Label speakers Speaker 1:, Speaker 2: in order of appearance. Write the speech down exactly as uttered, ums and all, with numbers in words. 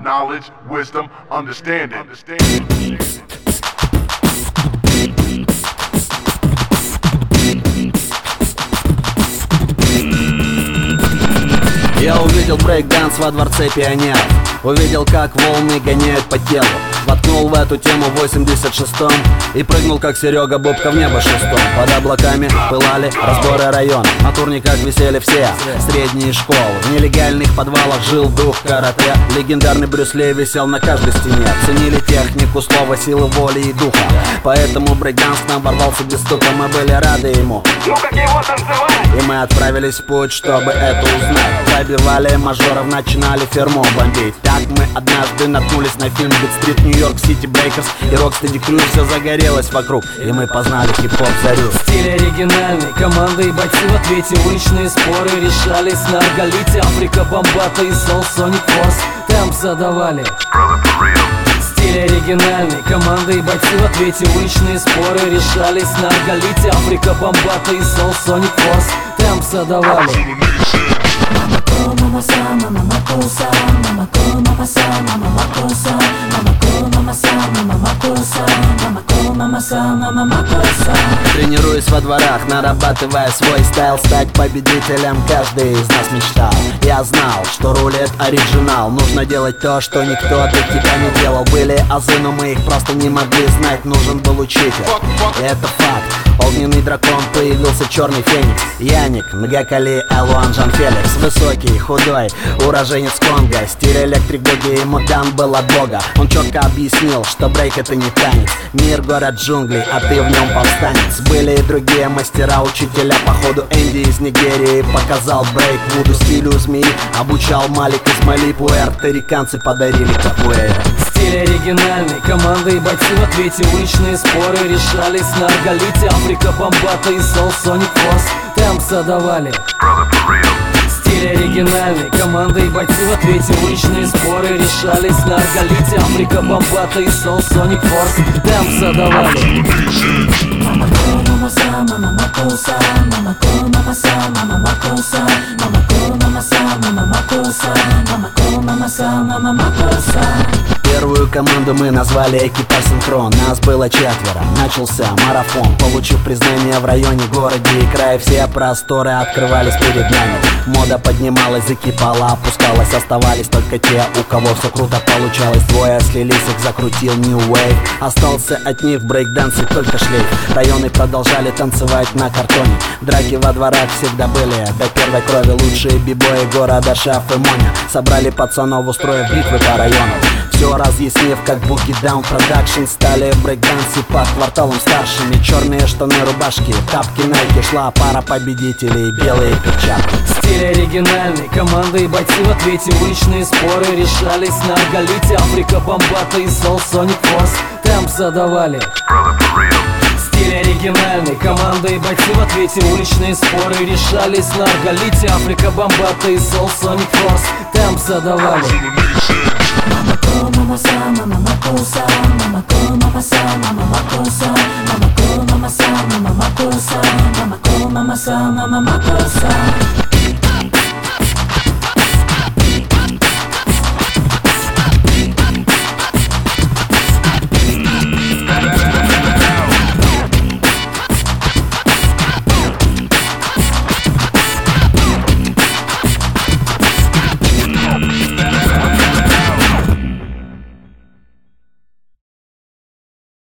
Speaker 1: knowledge, wisdom, understanding. understanding.
Speaker 2: Я увидел брейк-данс во дворце пионеров, увидел, как волны гоняют по телу. Воткнул в эту тему в восемьдесят шестом и прыгнул, как Серега Бубка, в небо шестом. Под облаками пылали разборы района, на турниках висели все средние школы. В нелегальных подвалах жил дух карате, легендарный Брюс Ли висел на каждой стене. Ценили технику, слова, силы воли и духа, поэтому брейк-данс нам ворвался без стука. Мы были рады ему,
Speaker 3: ну как его танцевать?
Speaker 2: И мы отправились в путь, чтобы это узнать. Пробивали мажоров, начинали ферму бомбить. Так мы однажды наткнулись на фильм Бит-стрит, Нью-Йорк Сити Брейкерс и Рокстеди Крю. Все загорелось вокруг, и мы познали хип-хоп зарю.
Speaker 4: Стиль оригинальный, команды и бойцы в ответе. Уличные споры решались на арголите. Африка, Бомбата и Soul Sonic Force темп задавали. Стиль оригинальный, команды и бойцы в ответе. Уличные споры решались на арголите. Африка, Бомбата и Soul Sonic Force темп задавали.
Speaker 5: Mama ko, mama sa, mama makosa, mama ko, mama sa, mama makosa, mama ko, mama sa, mama makosa, mama ko, mama sa, mama makosa.
Speaker 2: Тренируясь во дворах, нарабатывая свой стайл, стать победителем каждый из нас мечтал. Я знал, что рулит оригинал, нужно делать то, что никто до тебя не делал. Были азы, но мы их просто не могли знать, нужен был учитель, и это факт. Огненный дракон, появился черный феникс, Яник, Мгакали, Элуан, Жан Феликс. Высокий, худой, уроженец Конго, стиль электрик боги, ему дан был от бога. Он четко объяснил, что брейк это не танец. Мир город джунглей, а ты в нем повстанец. Были и другие мастера, учителя, походу Энди из Нигерии показал брейк вуду стилю змеи. Обучал Малик из Мали, пуэрториканцы подарили капуэйру.
Speaker 4: Стиль оригинальный, команды и бойцы в ответе. Уличные споры решались на арголите. Африка, Бомбата и Soul Sonic Force темп задавали. Стиль оригинальный, команды и бойцы в ответе. Уличные споры решались на арголите. Африка, Бомбата и Soul Sonic Force темп задавали.
Speaker 5: Mama ko, mama sa, mama makosa, mama ko, mama sa, mama makosa, mama ko, mama sa, mama makosa, mama ko, mama sa, mama makosa.
Speaker 2: Первую команду мы назвали экипаж Синхрон. Нас было четверо, начался марафон. Получив признание в районе, городе и крае, все просторы открывались перед нами. Мода поднималась, закипала, опускалась. Оставались только те, у кого все круто получалось. Двое слились, их закрутил New Wave. Остался от них в брейк-дансе только шлейф. Районы продолжали танцевать на картоне. Драки во дворах всегда были до первой крови. Лучшие бибои города Шеф и Моня собрали пацанов, устроив битвы по району. Все разъяснив, как Boogie Down Production стали в брейк-дансе по кварталам старшими. Черные штаны, рубашки, тапки Nike, шла пара победителей, белые перчатки.
Speaker 4: Стиль оригинальный, команды и бойцы в ответе. Уличные споры решались на арголите. Африка, Бомбата и Soul Sonic Force темп задавали. Стиль оригинальный, команды и бойцы в ответе. Уличные споры решались на арголите. Африка, Бомбата и Soul Sonic Force темп задавали.
Speaker 5: Mama ko, mama sa, mama makosa, mama ko, mama sa, mama makosa, mama ko, mama sa, mama makosa, mama ko, mama sa, mama makosa.